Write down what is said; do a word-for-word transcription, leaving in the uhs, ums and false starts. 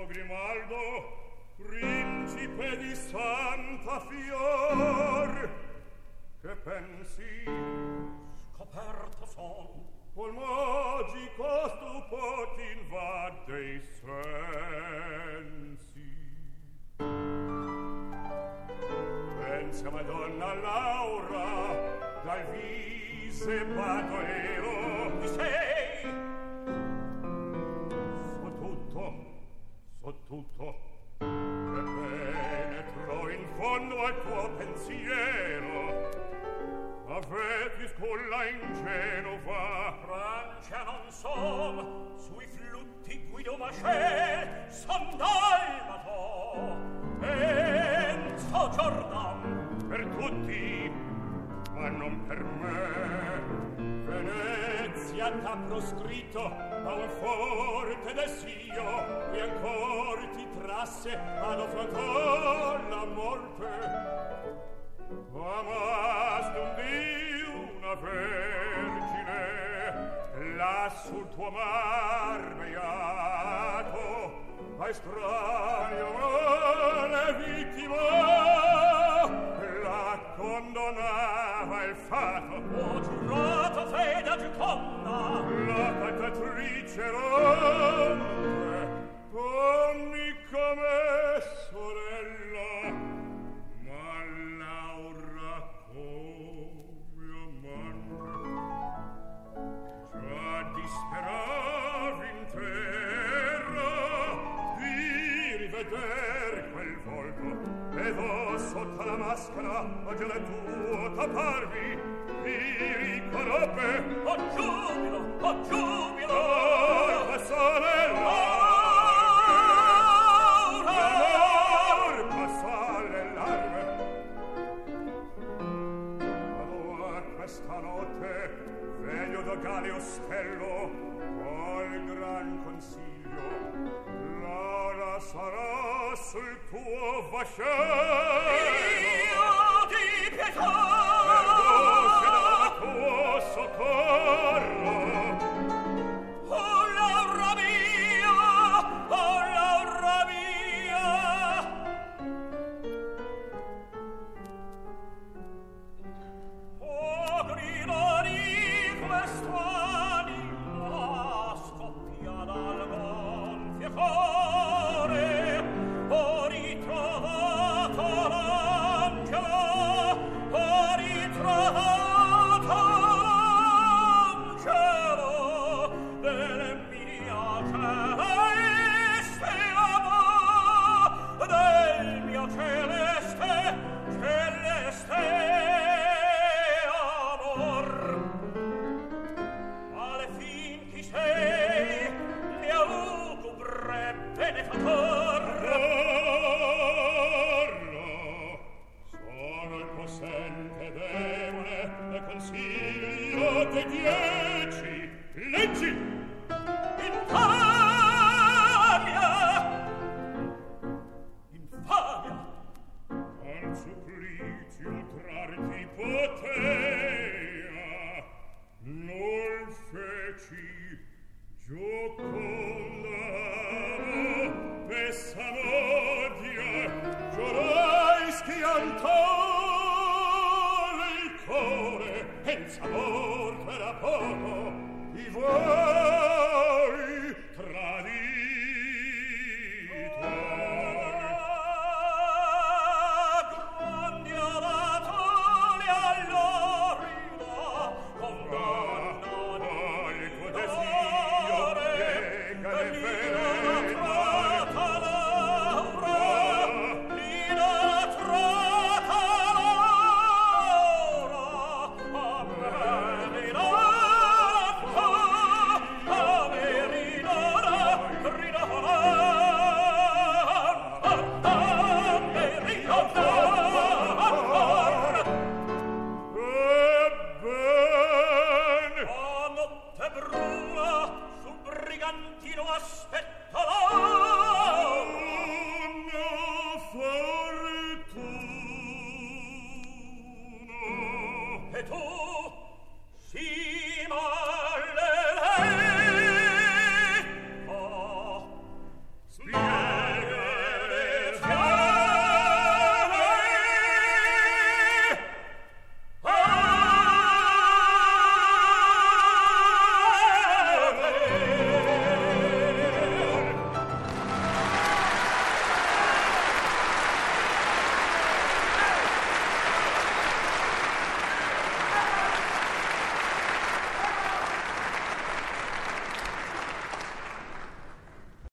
Grimaldo, principe di Santa Fior, che pensi? Scoperto son. Col magico stupor t'invade i sensi. Pensi a Madonna Laura, dal vise padolero. Chi sei? So tutto, so tutto, che penetro in fondo al tuo pensiero. Aveti scuola in Genova. Francia non son, sui flutti guido Mascel, son Dalmato, Enzo Giordan. Per tutti, ma non per me. Venezia t'ha proscritto a un forte desio, e ancor ti trasse ad affrontar la morte. Amaste un Dio, una vergine, là sul tuo mar beato, a estraneo male vittima, la condonava il fato. Ho giurato fede a Gioconda, la cantatrice rompe, ogni come sorella. Disperavi in terra di riveder quel volto, ed oh, sotto la maschera a gelo tuo t'apparvi, mi riconobbe. Oh giubilo, oh giubilo, oh passò nell'arme, l'amor passò nell'arme. Allora questa notte veglio da Gale ostello col gran consiglio, l'ora sarà sul tuo vascello. Io di pietà per voce da tuo soccorro. Oh Laura mia, oh Laura mia. Oh gridoni quest'anima scoppia dal gonfio cuore, ho ritrovato l'angelo, ho ritrovato l'angelo del mio celeste amor, del mio celeste, celeste amor. Alle fin chi sei, mio lugubre benefattor. Parlo, sono il possente demone e consiglio dei dieci. Leggi! Infamia! Infamia! Al supplizio trarti potea, non feci Gioconda, Bessamodia, giurai schiantare il cuore, e il sapor era poco, di voi traditori. Grandi oratori all'orrida, condannano il tuo desio piega le l'idolatrata Laura, l'idolatrata Laura, a me ridotto, a me ridotto, ridotto, a me ridotto. Ebbene, A notte bruna sul brigantino aspetta la una fortuna. e tu, sì,